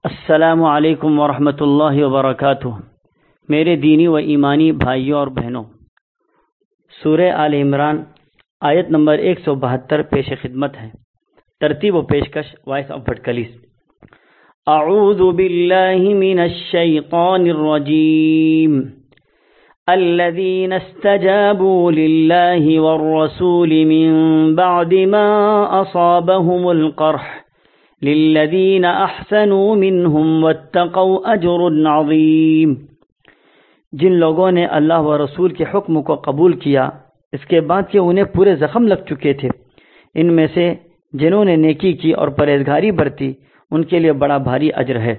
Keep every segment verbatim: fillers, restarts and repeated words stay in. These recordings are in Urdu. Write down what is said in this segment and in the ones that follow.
السلام علیکم ورحمۃ اللہ وبرکاتہ۔ میرے دینی و ایمانی بھائیوں اور بہنوں، سورہ آل عمران آیت نمبر ایک سو بہتر پیش خدمت ہے۔ ترتیب و پیشکش وائس آف بھٹکلیس۔ اعوذ باللہ من الشیطان الرجیم الذین استجابوا للہ والرسول من بعد ما اصابهم القرح للذین احسنوا منہم واتقوا اجر عظیم۔ جن لوگوں نے اللہ و رسول کے حکم کو قبول کیا اس کے بعد کہ انہیں پورے زخم لگ چکے تھے، ان میں سے جنہوں نے نیکی کی اور پرہیزگاری برتی ان کے لیے بڑا بھاری اجر ہے۔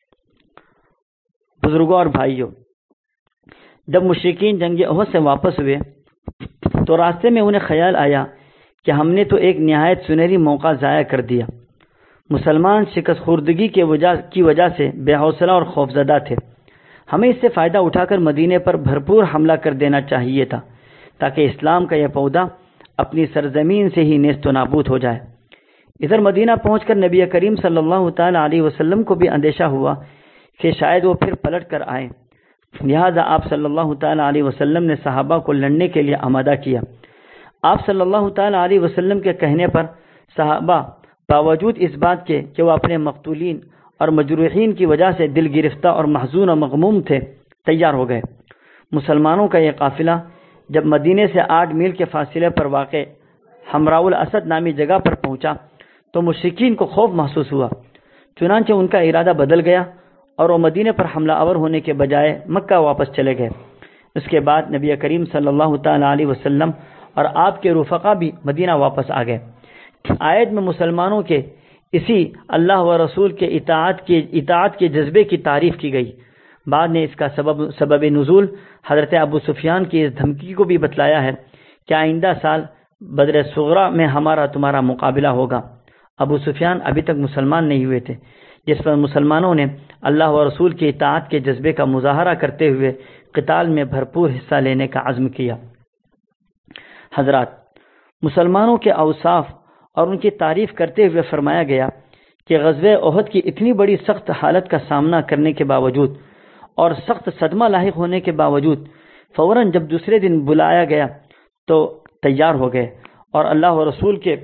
بزرگوں اور بھائیوں، جب مشرکین جنگ احد سے واپس ہوئے تو راستے میں انہیں خیال آیا کہ ہم نے تو ایک نہایت سنہری موقع ضائع کر دیا۔ مسلمان شکست خوردگی کی وجہ کی وجہ سے بے حوصلہ اور خوفزدہ تھے۔ ہمیں اس سے فائدہ اٹھا کر مدینے پر بھرپور حملہ کر دینا چاہیے تھا تاکہ اسلام کا یہ پودا اپنی سرزمین سے ہی نیست و نابود ہو جائے۔ ادھر مدینہ پہنچ کر نبی کریم صلی اللہ تعالی علیہ وسلم کو بھی اندیشہ ہوا کہ شاید وہ پھر پلٹ کر آئیں، لہذا آپ صلی اللہ تعالی علیہ وسلم نے صحابہ کو لڑنے کے لیے آمادہ کیا۔ آپ صلی اللہ تعالی علیہ وسلم کے کہنے پر صحابہ باوجود اس بات کے کہ وہ اپنے مقتولین اور مجروحین کی وجہ سے دل گرفتہ اور محزون و مغموم تھے، تیار ہو گئے۔ مسلمانوں کا یہ قافلہ جب مدینے سے آٹھ میل کے فاصلے پر واقع حمراء الاسد نامی جگہ پر پہنچا تو مشرکین کو خوف محسوس ہوا، چنانچہ ان کا ارادہ بدل گیا اور وہ مدینے پر حملہ آور ہونے کے بجائے مکہ واپس چلے گئے۔ اس کے بعد نبی کریم صلی اللہ تعالی علیہ وسلم اور آپ کے رفقا بھی مدینہ واپس آ گئے۔ آیت میں مسلمانوں کے اسی اللہ و رسول کے اطاعت کے اطاعت کے جذبے کی تعریف کی گئی۔ بعد نے اس کا سبب سبب نزول حضرت ابو سفیان کی اس دھمکی کو بھی بتلایا ہے کہ آئندہ سال بدر صغریٰ میں ہمارا تمہارا مقابلہ ہوگا۔ ابو سفیان ابھی تک مسلمان نہیں ہوئے تھے، جس پر مسلمانوں نے اللہ و رسول کی اطاعت کے جذبے کا مظاہرہ کرتے ہوئے قتال میں بھرپور حصہ لینے کا عزم کیا۔ حضرات، مسلمانوں کے اوصاف اور ان کی تعریف کرتے ہوئے فرمایا گیا کہ غزوہ احد کی اتنی بڑی سخت حالت کا سامنا کرنے کے باوجود اور سخت صدمہ لاحق ہونے کے باوجود فوراً جب دوسرے دن بلایا گیا تو تیار ہو گئے اور اللہ و رسول کے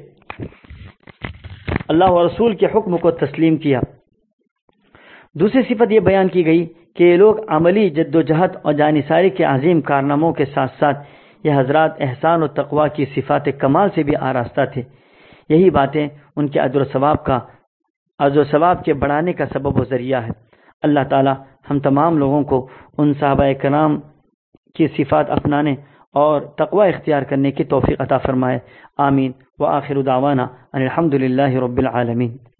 اللہ و رسول کے حکم کو تسلیم کیا۔ دوسری صفت یہ بیان کی گئی کہ یہ لوگ عملی جد و جہد اور جانثاری کے عظیم کارناموں کے ساتھ ساتھ یہ حضرات احسان و تقوی کی صفات کمال سے بھی آراستہ تھے۔ یہی باتیں ان کے اجر و ثواب کا اجر و ثواب کے بڑھانے کا سبب و ذریعہ ہے۔ اللہ تعالی ہم تمام لوگوں کو ان صحابہ کرام کی صفات اپنانے اور تقوی اختیار کرنے کی توفیق عطا فرمائے۔ آمین۔ وآخر دعوانا ان الحمد للہ رب العالمین۔